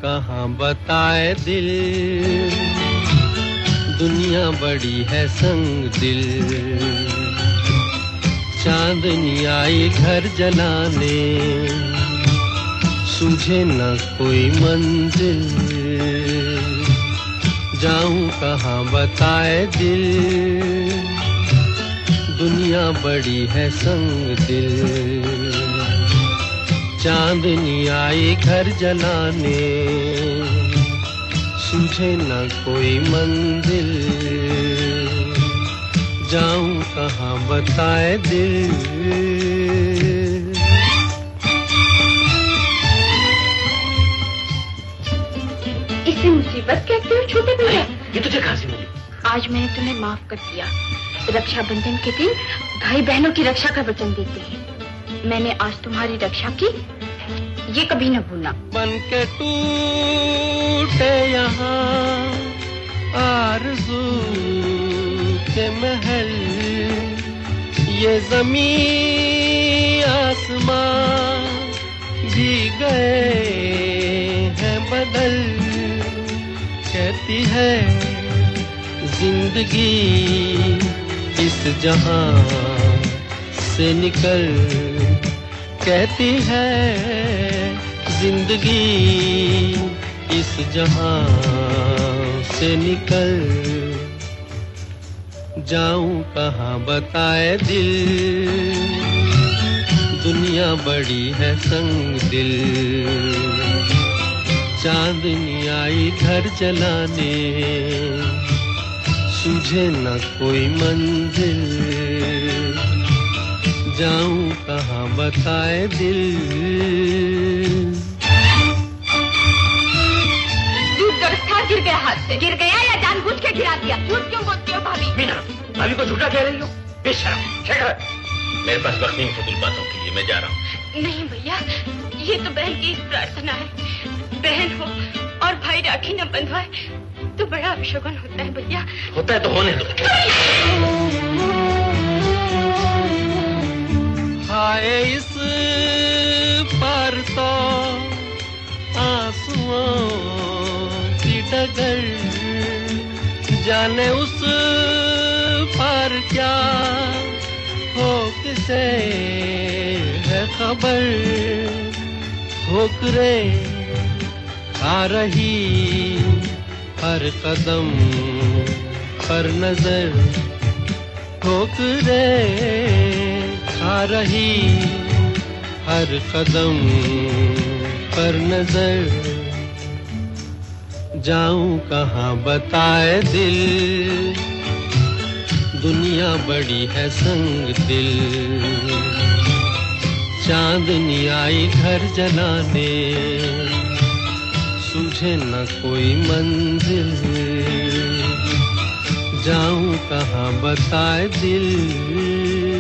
कहाँ बताए दिल, दुनिया बड़ी है संग दिल। चांदनी आई घर जलाने, सूझे न कोई मंजिल। जाऊं कहाँ बताए दिल, दुनिया बड़ी है संग दिल। चांदनी आई घर जलाने, सूझे न कोई मंजिल। जाऊं कहाँ बताए दिल। इसे मुसीबत कहते हो छोटे भैया? ये तुझे कहाँ से मिली? आज मैंने तुम्हें माफ कर दिया। रक्षाबंधन के दिन भाई बहनों की रक्षा का वचन देते हैं। मैंने आज तुम्हारी रक्षा की, ये कभी न भूलना। बन के टूटे यहाँ आरज़ू के महल, ये ज़मीन आसमां भी गए हैं बदल। कहती है जिंदगी इस जहां से निकल, कहती है जिंदगी इस जहां से निकल। जाऊं कहाँ बताए दिल, दुनिया बड़ी है संग दिल। चांदनी आई घर जलाने, सूझे न कोई मंजिल। जाऊं कहाँ बताए दिल। दूध व्यवस्था गिर गया हाथ से। गिर गया या जानबूझ के गिरा दिया? झूठ क्यों बोलती हो भाभी? मीना, भाभी को झूठा कह रही हो? बेशर्म। मेरे पास वक्त नहीं फजूल बातों के लिए, मैं जा रहा हूँ। नहीं भैया, ये तो बहन की प्रार्थना है। बहन हो और भाई राखी न बंधवाए तो बड़ा अपशगुन होता है भैया। होता है तो होने दो। हाय इस पार तो आंसुओं की डगर, जाने उस पार क्या हो किसे है खबर। ठोकरे आ रही हर कदम पर नजर, ठोकरे आ रही हर कदम पर नजर। जाऊं कहाँ बताए दिल, दुनिया बड़ी है संग दिल। चांदनी आई घर जलाने, सूझे न कोई मंजिल। जाऊं कहाँ बताए दिल।